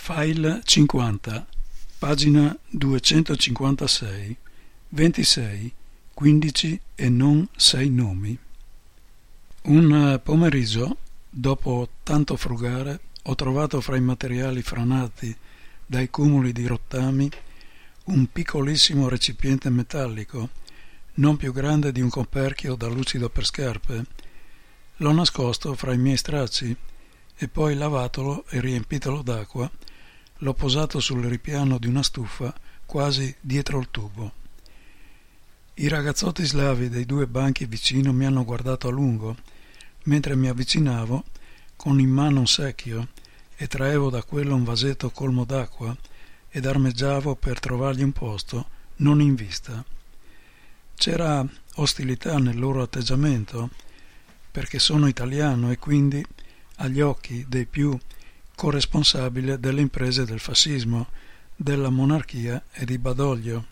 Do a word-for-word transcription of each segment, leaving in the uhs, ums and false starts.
File cinquanta, pagina duecentocinquantasei, ventisei, quindici e non sei nomi. Un pomeriggio, dopo tanto frugare, ho trovato fra i materiali franati dai cumuli di rottami un piccolissimo recipiente metallico, non più grande di un coperchio da lucido per scarpe. L'ho nascosto fra i miei stracci e poi lavatolo e riempitolo d'acqua l'ho posato sul ripiano di una stufa quasi dietro il tubo. I ragazzotti slavi dei due banchi vicino mi hanno guardato a lungo mentre mi avvicinavo con in mano un secchio e traevo da quello un vasetto colmo d'acqua ed armeggiavo per trovargli un posto non in vista. C'era ostilità nel loro atteggiamento perché sono italiano e quindi agli occhi dei più corresponsabile delle imprese del fascismo, della monarchia e di Badoglio.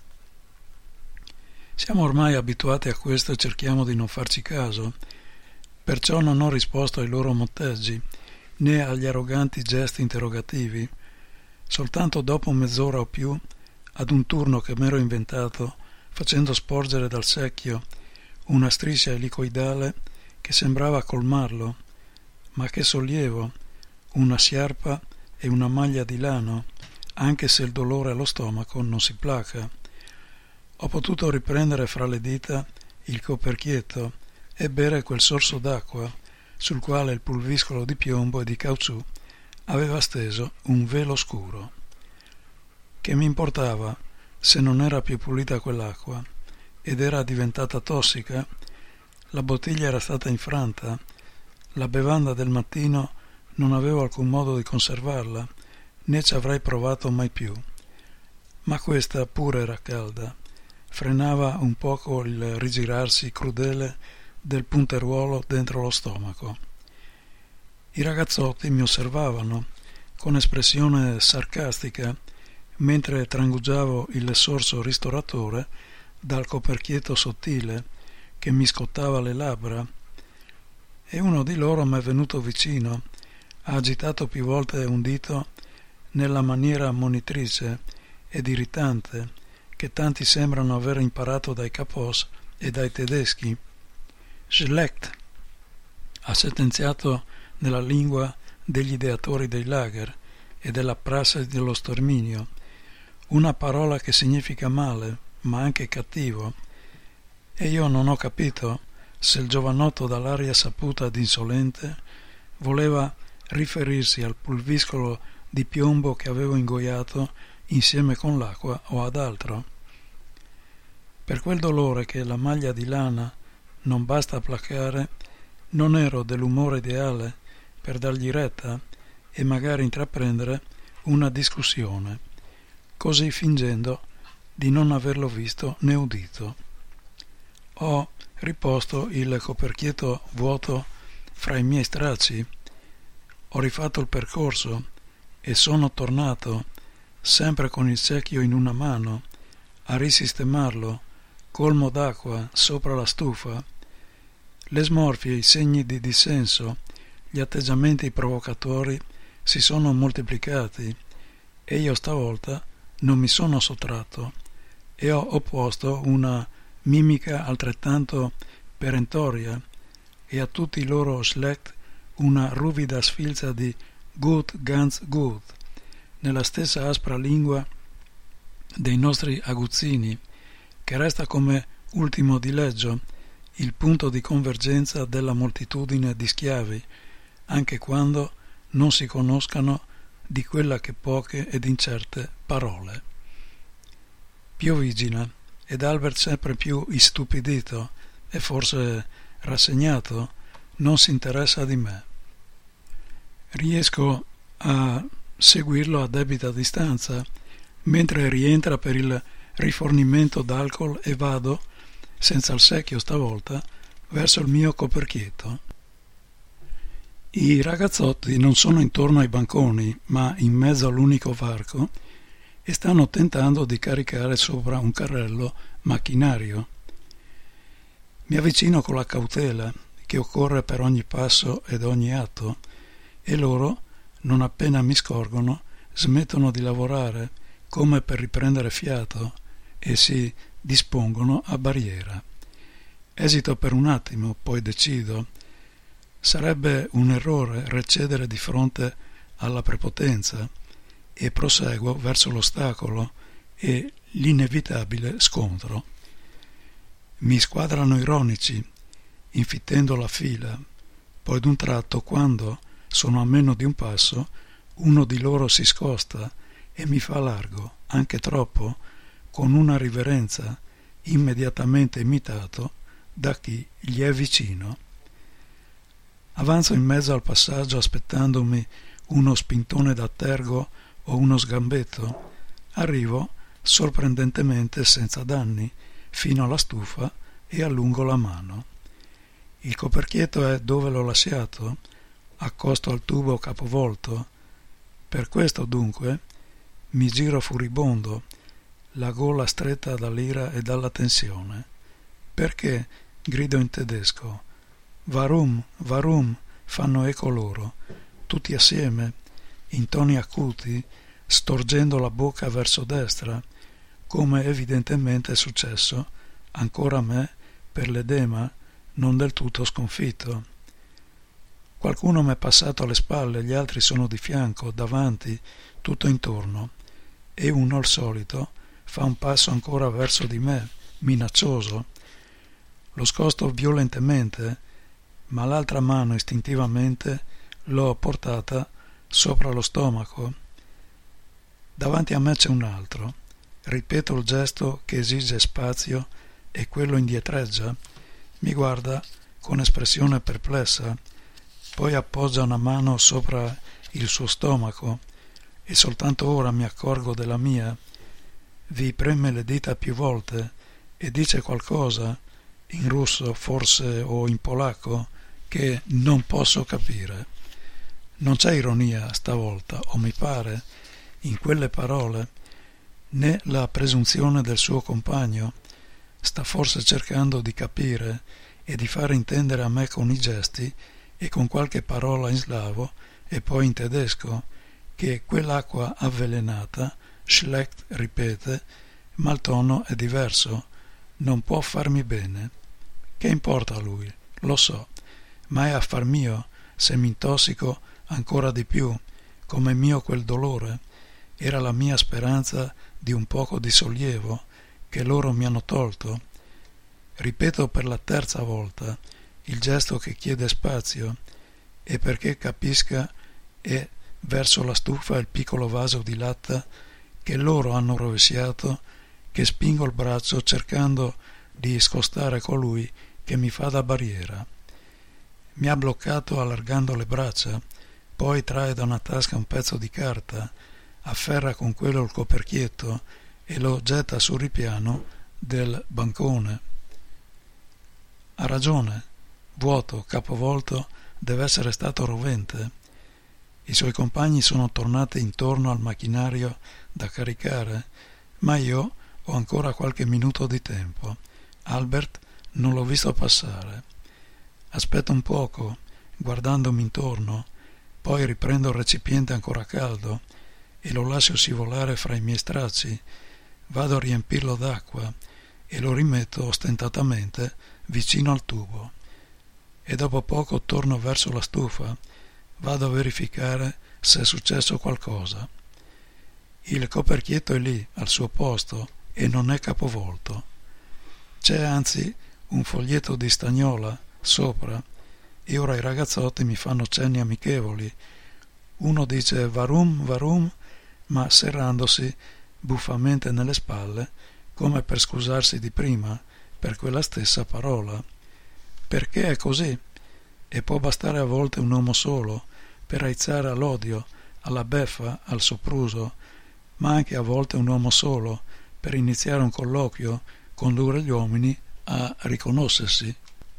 Siamo ormai abituati a questo e cerchiamo di non farci caso, perciò non ho risposto ai loro motteggi né agli arroganti gesti interrogativi. Soltanto dopo mezz'ora o più, ad un turno che m'ero inventato, facendo sporgere dal secchio una striscia elicoidale che sembrava colmarlo, ma che sollievo, una sciarpa e una maglia di lano, anche se il dolore allo stomaco non si placa. Ho potuto riprendere fra le dita il coperchietto e bere quel sorso d'acqua sul quale il pulviscolo di piombo e di caucciù aveva steso un velo scuro. Che mi importava se non era più pulita quell'acqua ed era diventata tossica? La bottiglia era stata infranta, la bevanda del mattino non avevo alcun modo di conservarla, né ci avrei provato mai più. Ma questa pure era calda, frenava un poco il rigirarsi crudele del punteruolo dentro lo stomaco. I ragazzotti mi osservavano con espressione sarcastica mentre trangugiavo il sorso ristoratore dal coperchietto sottile che mi scottava le labbra, e uno di loro m'è venuto vicino, ha agitato più volte un dito nella maniera ammonitrice ed irritante che tanti sembrano aver imparato dai Kapos e dai tedeschi. Schlecht, ha sentenziato nella lingua degli ideatori dei lager e della prassi dello sterminio, una parola che significa male, ma anche cattivo, e io non ho capito se il giovanotto dall'aria saputa ed insolente voleva riferirsi al pulviscolo di piombo che avevo ingoiato insieme con l'acqua o ad altro. Per quel dolore che la maglia di lana non basta a placare, non ero dell'umore ideale per dargli retta e magari intraprendere una discussione, così fingendo di non averlo visto né udito. Ho riposto il coperchietto vuoto fra i miei stracci, ho rifatto il percorso e sono tornato, sempre con il secchio in una mano, a risistemarlo, colmo d'acqua sopra la stufa. Le smorfie, i segni di dissenso, gli atteggiamenti provocatori si sono moltiplicati e io stavolta non mi sono sottratto e ho opposto una mimica altrettanto perentoria e a tutti i loro Schlecht una ruvida sfilza di gut, ganz gut, nella stessa aspra lingua dei nostri aguzzini, che resta come ultimo dileggio, il punto di convergenza della moltitudine di schiavi, anche quando non si conoscano di quella che poche ed incerte parole. Piovigina ed Albert, sempre più istupidito e forse rassegnato, non si interessa di me. Riesco a seguirlo a debita distanza mentre rientra per il rifornimento d'alcol e vado, senza il secchio stavolta, verso il mio coperchietto. I ragazzotti non sono intorno ai banconi, ma in mezzo all'unico varco e stanno tentando di caricare sopra un carrello macchinario. Mi avvicino con la cautela che occorre per ogni passo ed ogni atto e loro, non appena mi scorgono, smettono di lavorare come per riprendere fiato e si dispongono a barriera. Esito per un attimo, poi decido. Sarebbe un errore recedere di fronte alla prepotenza e proseguo verso l'ostacolo e l'inevitabile scontro. Mi squadrano ironici, infittendo la fila, poi d'un tratto, quando sono a meno di un passo, uno di loro si scosta e mi fa largo, anche troppo, con una riverenza immediatamente imitato da chi gli è vicino. Avanzo in mezzo al passaggio aspettandomi uno spintone da tergo o uno sgambetto. Arrivo, sorprendentemente senza danni, fino alla stufa e allungo la mano. Il coperchietto è dove l'ho lasciato, accosto al tubo capovolto. Per questo, dunque, mi giro furibondo, la gola stretta dall'ira e dalla tensione. Perché? Grido in tedesco. Warum, warum, fanno eco loro, tutti assieme, in toni acuti, storgendo la bocca verso destra, come evidentemente è successo ancora a me per l'edema non del tutto sconfitto. Qualcuno m'è passato alle spalle, gli altri sono di fianco, davanti, tutto intorno, e uno al solito fa un passo ancora verso di me, minaccioso. Lo scosto violentemente, ma l'altra mano istintivamente l'ho portata sopra lo stomaco. Davanti a me c'è un altro. Ripeto il gesto che esige spazio e quello indietreggia. Mi guarda con espressione perplessa, poi appoggia una mano sopra il suo stomaco e soltanto ora mi accorgo della mia. Vi preme le dita più volte e dice qualcosa, in russo forse o in polacco, che non posso capire. Non c'è ironia stavolta, o mi pare, in quelle parole, né la presunzione del suo compagno. Sta forse cercando di capire e di fare intendere a me con i gesti e con qualche parola in slavo e poi in tedesco che quell'acqua avvelenata, schlecht, ripete, ma il tono è diverso, non può farmi bene. Che importa a lui? Lo so, ma è affar mio se mi intossico ancora di più, come mio quel dolore. Era la mia speranza di un poco di sollievo che loro mi hanno tolto. Ripeto per la terza volta il gesto che chiede spazio e perché capisca è verso la stufa il piccolo vaso di latta che loro hanno rovesciato, che spingo il braccio cercando di scostare colui che mi fa da barriera. Mi ha bloccato allargando le braccia, poi trae da una tasca un pezzo di carta, afferra con quello il coperchietto e lo getta sul ripiano del bancone. Ha ragione, vuoto, capovolto, deve essere stato rovente. I suoi compagni sono tornati intorno al macchinario da caricare, ma io ho ancora qualche minuto di tempo. Albert non l'ho visto passare. Aspetto un poco, guardandomi intorno, poi riprendo il recipiente ancora caldo e lo lascio scivolare fra i miei stracci. Vado a riempirlo d'acqua e lo rimetto ostentatamente vicino al tubo. E dopo poco torno verso la stufa. Vado a verificare se è successo qualcosa. Il coperchietto è lì, al suo posto, e non è capovolto. C'è anzi un foglietto di stagnola sopra, e ora i ragazzotti mi fanno cenni amichevoli. Uno dice varum, varum, ma serrandosi buffamente nelle spalle, come per scusarsi di prima per quella stessa parola. Perché è così? E può bastare a volte un uomo solo per aizzare all'odio, alla beffa, al sopruso, ma anche a volte un uomo solo per iniziare un colloquio, condurre gli uomini a riconoscersi.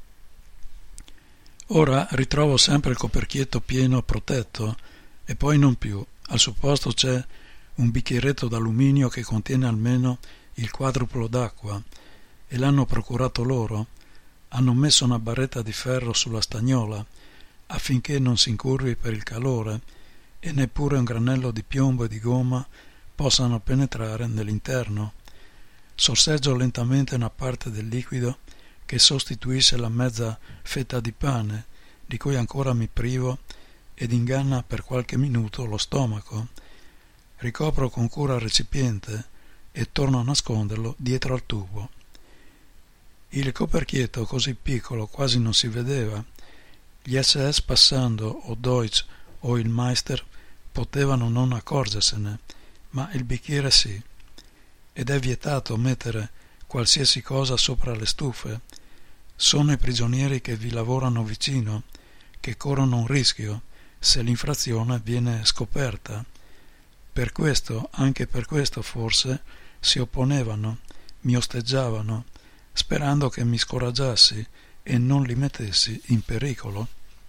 Ora ritrovo sempre il coperchietto pieno protetto e poi non più. Al suo posto c'è un bicchieretto d'alluminio che contiene almeno il quadruplo d'acqua e l'hanno procurato loro. Hanno messo una barretta di ferro sulla stagnola affinché non si incurvi per il calore e neppure un granello di piombo e di gomma possano penetrare nell'interno. Sorseggio lentamente una parte del liquido che sostituisce la mezza fetta di pane, di cui ancora mi privo, ed inganna per qualche minuto lo stomaco. Ricopro con cura il recipiente e torno a nasconderlo dietro al tubo. Il coperchietto così piccolo quasi non si vedeva. Gli esse esse passando, o Deutsch o il Meister, potevano non accorgersene, ma il bicchiere sì. Ed è vietato mettere qualsiasi cosa sopra le stufe. Sono i prigionieri che vi lavorano vicino, che corrono un rischio se l'infrazione viene scoperta. Per questo, anche per questo forse, si opponevano, mi osteggiavano, sperando che mi scoraggiassi e non li mettessi in pericolo.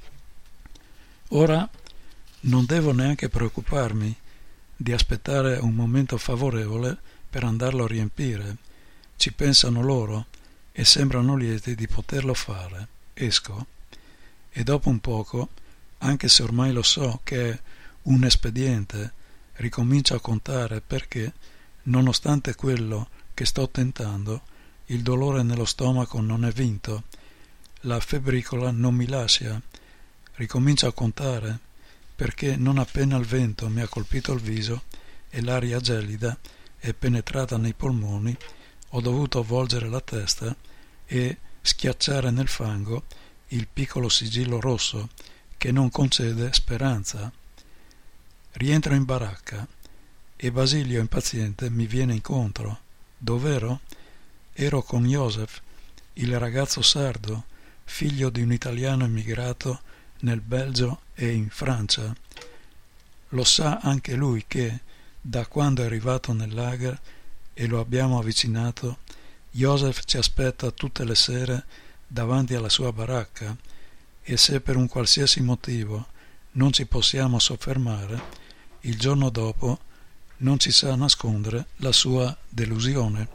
Ora non devo neanche preoccuparmi di aspettare un momento favorevole per andarlo a riempire. Ci pensano loro e sembrano lieti di poterlo fare. Esco e dopo un poco, anche se ormai lo so che è un espediente, ricomincio a contare perché, nonostante quello che sto tentando, il dolore nello stomaco non è vinto, la febbricola non mi lascia. Ricomincio a contare perché non appena il vento mi ha colpito il viso e l'aria gelida è penetrata nei polmoni, ho dovuto volgere la testa e schiacciare nel fango il piccolo sigillo rosso che non concede speranza. Rientro in baracca e Basilio impaziente mi viene incontro. Dov'ero? Ero con Joseph, il ragazzo sardo, figlio di un italiano immigrato nel Belgio e in Francia. Lo sa anche lui che, da quando è arrivato nel lager e lo abbiamo avvicinato, Joseph ci aspetta tutte le sere davanti alla sua baracca e se per un qualsiasi motivo non ci possiamo soffermare, il giorno dopo non ci sa nascondere la sua delusione.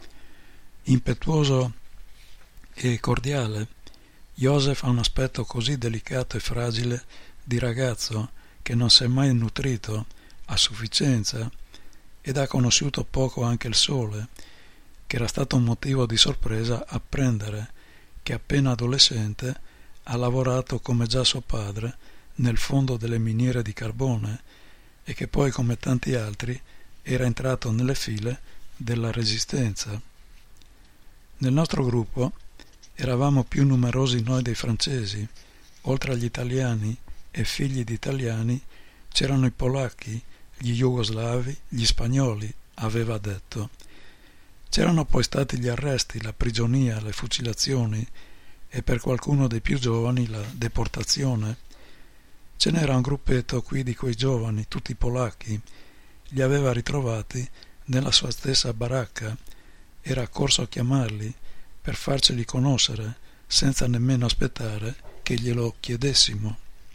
Impetuoso e cordiale, Joseph ha un aspetto così delicato e fragile di ragazzo che non si è mai nutrito a sufficienza ed ha conosciuto poco anche il sole, che era stato un motivo di sorpresa apprendere che appena adolescente ha lavorato come già suo padre nel fondo delle miniere di carbone e che poi, come tanti altri, era entrato nelle file della Resistenza. Nel nostro gruppo eravamo più numerosi noi dei francesi. Oltre agli italiani e figli di italiani c'erano i polacchi, gli jugoslavi, gli spagnoli, aveva detto. C'erano poi stati gli arresti, la prigionia, le fucilazioni e per qualcuno dei più giovani la deportazione. Ce n'era un gruppetto qui di quei giovani, tutti polacchi. Li aveva ritrovati nella sua stessa baracca. Era corso a chiamarli per farceli conoscere senza nemmeno aspettare che glielo chiedessimo.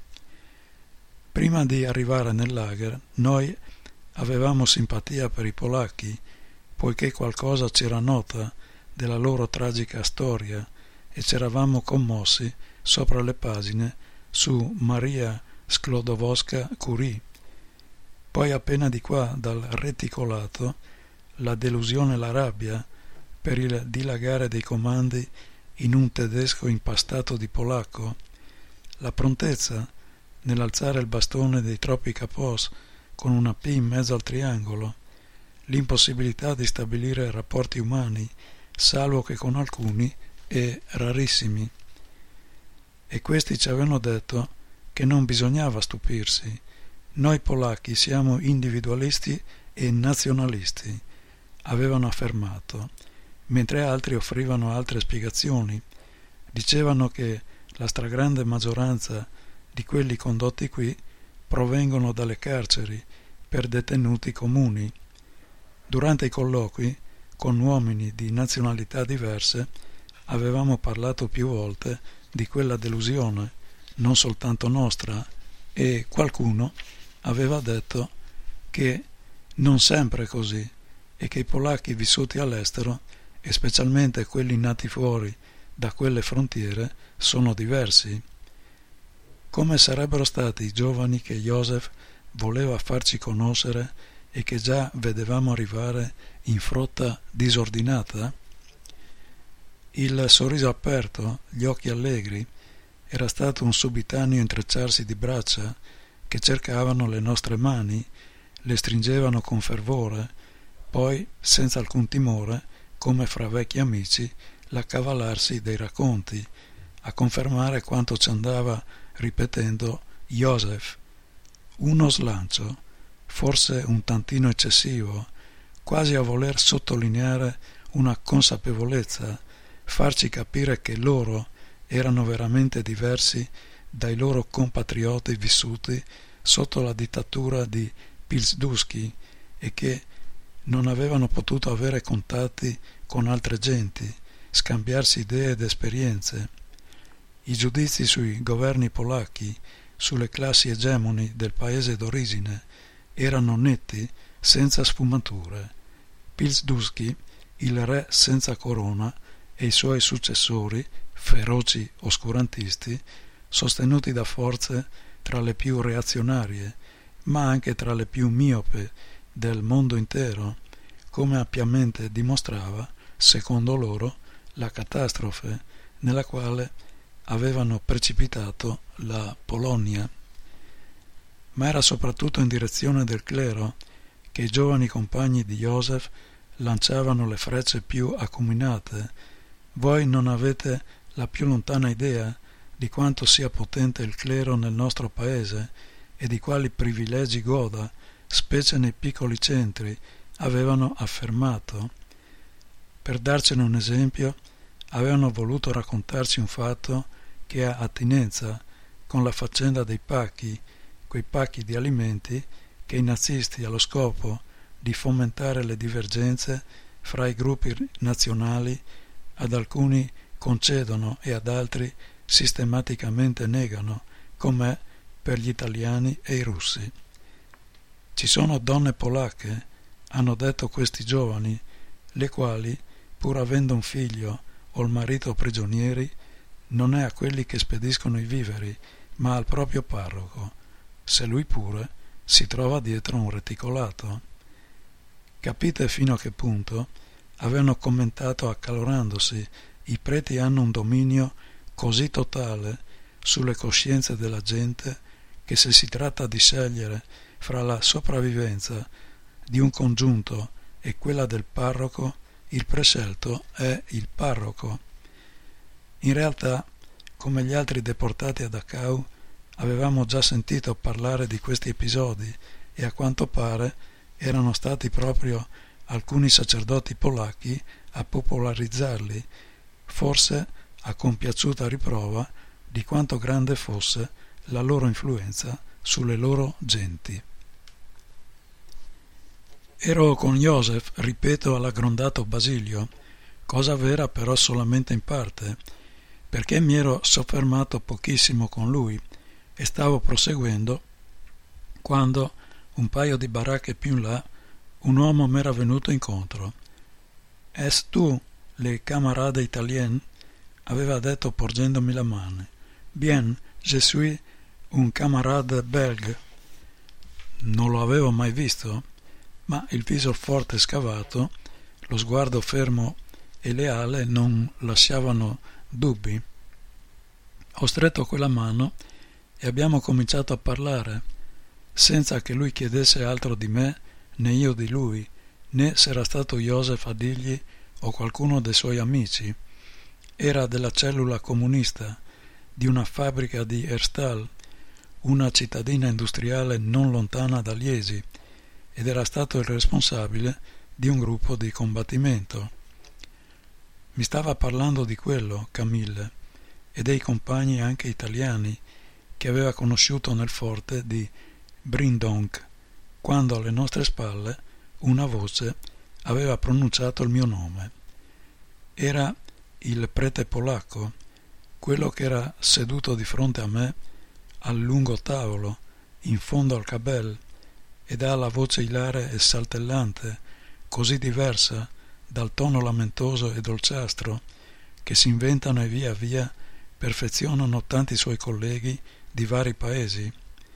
Prima di arrivare nel lager noi avevamo simpatia per i polacchi, poiché qualcosa c'era nota della loro tragica storia e c'eravamo commossi sopra le pagine su Maria Sklodowska-Curie. Poi appena di qua dal reticolato la delusione e la rabbia per il dilagare dei comandi in un tedesco impastato di polacco, la prontezza nell'alzare il bastone dei troppi capos con una P in mezzo al triangolo, l'impossibilità di stabilire rapporti umani, salvo che con alcuni e rarissimi. E questi ci avevano detto che non bisognava stupirsi. Noi polacchi siamo individualisti e nazionalisti, avevano affermato, mentre altri offrivano altre spiegazioni. Dicevano che la stragrande maggioranza di quelli condotti qui provengono dalle carceri per detenuti comuni. Durante i colloqui con uomini di nazionalità diverse avevamo parlato più volte di quella delusione, non soltanto nostra, e qualcuno aveva detto che non sempre è così e che i polacchi vissuti all'estero, e specialmente quelli nati fuori da quelle frontiere, sono diversi. Come sarebbero stati i giovani che Joseph voleva farci conoscere e che già vedevamo arrivare in frotta disordinata? Il sorriso aperto, gli occhi allegri, era stato un subitaneo intrecciarsi di braccia che cercavano le nostre mani, le stringevano con fervore, poi, senza alcun timore, come fra vecchi amici, l'accavallarsi dei racconti, a confermare quanto ci andava ripetendo Joseph. Uno slancio, forse un tantino eccessivo, quasi a voler sottolineare una consapevolezza, farci capire che loro erano veramente diversi dai loro compatrioti vissuti sotto la dittatura di Pilsudski e che non avevano potuto avere contatti con altre genti, scambiarsi idee ed esperienze. I giudizi sui governi polacchi, sulle classi egemoni del paese d'origine, erano netti, senza sfumature. Pilsudski, il re senza corona, e i suoi successori, feroci oscurantisti, sostenuti da forze tra le più reazionarie, ma anche tra le più miope del mondo intero, come ampiamente dimostrava, secondo loro, la catastrofe nella quale avevano precipitato la Polonia. Ma era soprattutto in direzione del clero che i giovani compagni di Joseph lanciavano le frecce più acuminate. Voi non avete la più lontana idea di quanto sia potente il clero nel nostro paese e di quali privilegi goda, specie nei piccoli centri, avevano affermato. Per darcene un esempio, avevano voluto raccontarci un fatto che ha attinenza con la faccenda dei pacchi, quei pacchi di alimenti che i nazisti, allo scopo di fomentare le divergenze fra i gruppi nazionali, ad alcuni concedono e ad altri sistematicamente negano, come per gli italiani e i russi. Ci sono donne polacche, hanno detto questi giovani, le quali, pur avendo un figlio o il marito prigionieri, non è a quelli che spediscono i viveri, ma al proprio parroco, se lui pure si trova dietro un reticolato. Capite fino a che punto avevano commentato accalorandosi: i preti hanno un dominio così totale sulle coscienze della gente che se si tratta di scegliere fra la sopravvivenza di un congiunto e quella del parroco, il prescelto è il parroco. In realtà, come gli altri deportati a Dachau, avevamo già sentito parlare di questi episodi e a quanto pare erano stati proprio alcuni sacerdoti polacchi a popolarizzarli, forse a compiaciuta riprova di quanto grande fosse la loro influenza sulle loro genti. Ero con Joseph, ripeto, all'aggrondato Basilio, cosa vera però solamente in parte, perché mi ero soffermato pochissimo con lui e stavo proseguendo quando, un paio di baracche più in là, un uomo m'era venuto incontro. «Es tu le camarade italien?» aveva detto porgendomi la mano. «Bien, je suis un camarade belge». Non lo avevo mai visto, ma il viso forte scavato, lo sguardo fermo e leale non lasciavano dubbi. Ho stretto quella mano e abbiamo cominciato a parlare, senza che lui chiedesse altro di me, né io di lui, né s'era stato Joseph a dirgli o qualcuno dei suoi amici. Era della cellula comunista, di una fabbrica di Herstal, una cittadina industriale non lontana da Liesi, ed era stato il responsabile di un gruppo di combattimento. Mi stava parlando di quello, Camille, e dei compagni anche italiani che aveva conosciuto nel forte di Brindonk, quando alle nostre spalle una voce aveva pronunciato il mio nome. Era il prete polacco, quello che era seduto di fronte a me al lungo tavolo, in fondo al cabel, ed ha la voce ilare e saltellante, così diversa dal tono lamentoso e dolciastro che si inventano e via via perfezionano tanti suoi colleghi di vari paesi.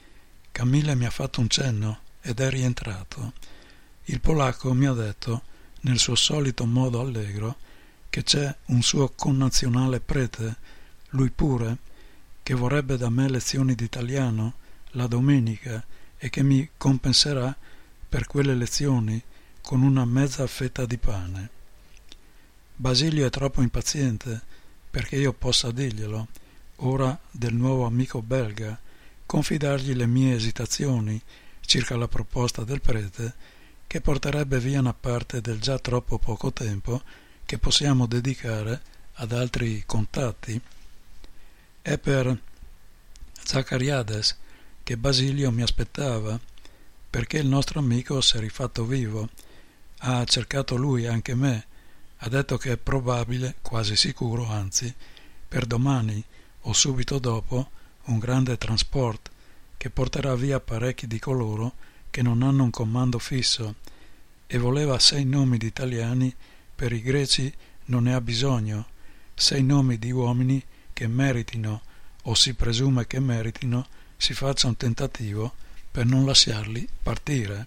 Camille mi ha fatto un cenno ed è rientrato. Il polacco mi ha detto, nel suo solito modo allegro, che c'è un suo connazionale prete, lui pure, che vorrebbe da me lezioni d'italiano la domenica e che mi compenserà per quelle lezioni con una mezza fetta di pane. Basilio è troppo impaziente perché io possa dirglielo, ora del nuovo amico belga, confidargli le mie esitazioni circa la proposta del prete, che porterebbe via una parte del già troppo poco tempo che possiamo dedicare ad altri contatti. È per Zacariades che Basilio mi aspettava, perché il nostro amico si è rifatto vivo, ha cercato lui anche me, ha detto che è probabile, quasi sicuro, anzi, per domani o subito dopo, un grande trasport che porterà via parecchi di coloro che non hanno un comando fisso, e voleva sei nomi di italiani, per i greci non ne ha bisogno, sei nomi di uomini che meritino, o si presume che meritino, si faccia un tentativo per non lasciarli partire.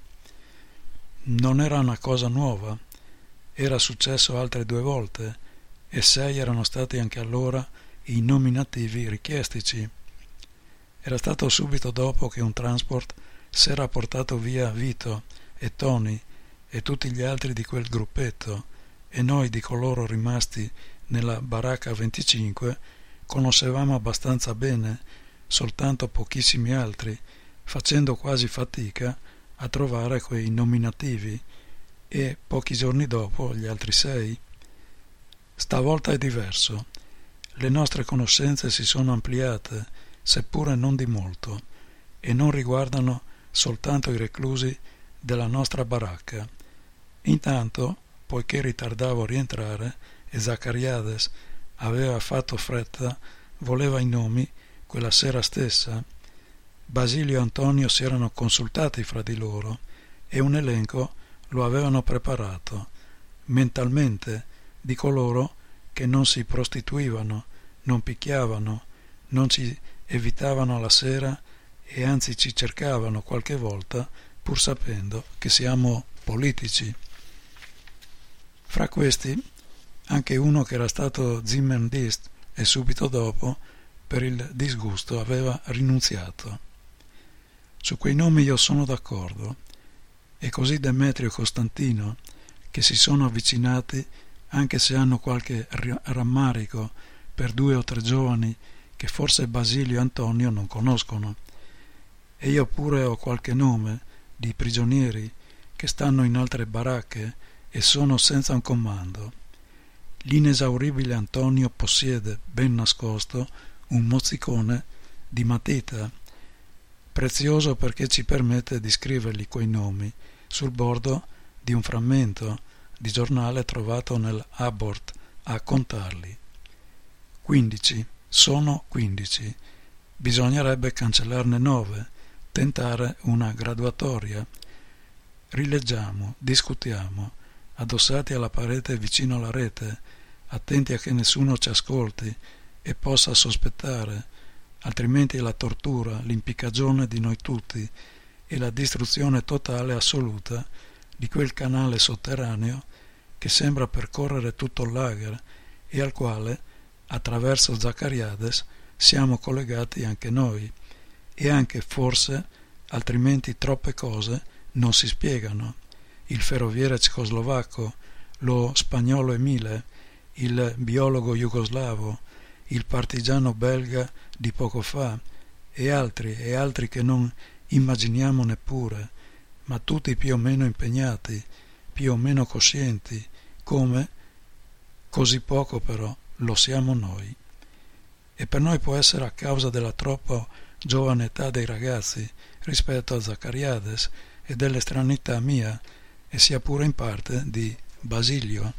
Non era una cosa nuova, era successo altre due volte, e sei erano stati anche allora i nominativi richiestici. Era stato subito dopo che un transport s'era portato via Vito e Tony e tutti gli altri di quel gruppetto, e noi di coloro rimasti nella baracca venticinque conoscevamo abbastanza bene soltanto pochissimi altri, facendo quasi fatica a trovare quei nominativi, e pochi giorni dopo gli altri sei. Stavolta è diverso. Le nostre conoscenze si sono ampliate, seppure non di molto, e non riguardano soltanto i reclusi della nostra baracca. Intanto, poiché ritardavo a rientrare e Zacariades aveva fatto fretta, voleva i nomi quella sera stessa, Basilio e Antonio si erano consultati fra di loro e un elenco lo avevano preparato, mentalmente, di coloro che non si prostituivano, non picchiavano, non ci evitavano la sera e anzi ci cercavano qualche volta pur sapendo che siamo politici. Fra questi anche uno che era stato Zimmerdist e subito dopo, per il disgusto, aveva rinunziato. Su quei nomi io sono d'accordo, e così Demetrio e Costantino, che si sono avvicinati anche se hanno qualche rammarico per due o tre giovani che forse Basilio e Antonio non conoscono, e io pure ho qualche nome di prigionieri che stanno in altre baracche e sono senza un comando. L'inesauribile Antonio possiede, ben nascosto, un mozzicone di matita, prezioso perché ci permette di scrivergli quei nomi sul bordo di un frammento di giornale trovato nell'Abbort a contarli. Quindici, sono quindici. Bisognerebbe cancellarne nove, tentare una graduatoria. Rileggiamo, discutiamo, addossati alla parete vicino alla rete, attenti a che nessuno ci ascolti e possa sospettare, altrimenti la tortura, l'impiccagione di noi tutti e la distruzione totale assoluta di quel canale sotterraneo che sembra percorrere tutto il lager e al quale, attraverso Zacariades, siamo collegati anche noi, e anche forse, altrimenti troppe cose non si spiegano. Il ferroviere cecoslovacco, lo spagnolo Emile, il biologo jugoslavo, il partigiano belga di poco fa, e altri e altri che non immaginiamo neppure, ma tutti più o meno impegnati, più o meno coscienti, come, così poco però, lo siamo noi. E per noi può essere a causa della troppo giovane età dei ragazzi rispetto a Zacariades e dell'estranità mia, e sia pure in parte di Basilio.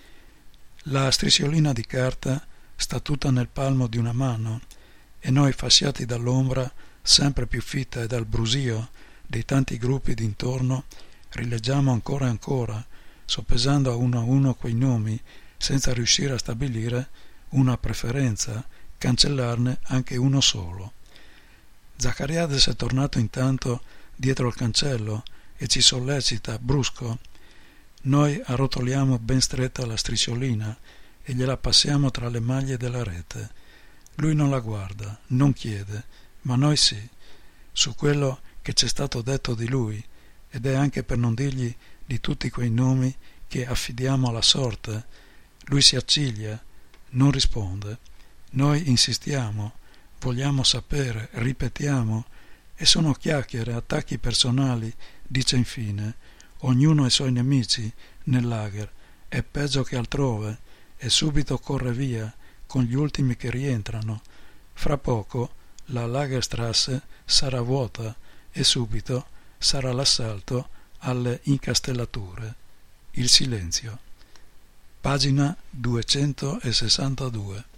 La strisciolina di carta sta tutta nel palmo di una mano, e noi, fasciati dall'ombra sempre più fitta e dal brusio dei tanti gruppi d'intorno, rileggiamo ancora e ancora, soppesando a uno a uno quei nomi, senza riuscire a stabilire una preferenza, cancellarne anche uno solo. Zaccariades è tornato intanto dietro il cancello e ci sollecita, brusco. Noi arrotoliamo ben stretta la strisciolina e gliela passiamo tra le maglie della rete. Lui non la guarda, non chiede, ma noi sì, su quello che c'è stato detto di lui, ed è anche per non dirgli di tutti quei nomi che affidiamo alla sorte. Lui si acciglia, non risponde. Noi insistiamo, vogliamo sapere, ripetiamo, e sono chiacchiere, attacchi personali, dice infine. Ognuno ha i suoi nemici nel lager, è peggio che altrove, e subito corre via con gli ultimi che rientrano. Fra poco la Lagerstrasse sarà vuota e subito sarà l'assalto alle incastellature. Il silenzio. Pagina duecentosessantadue.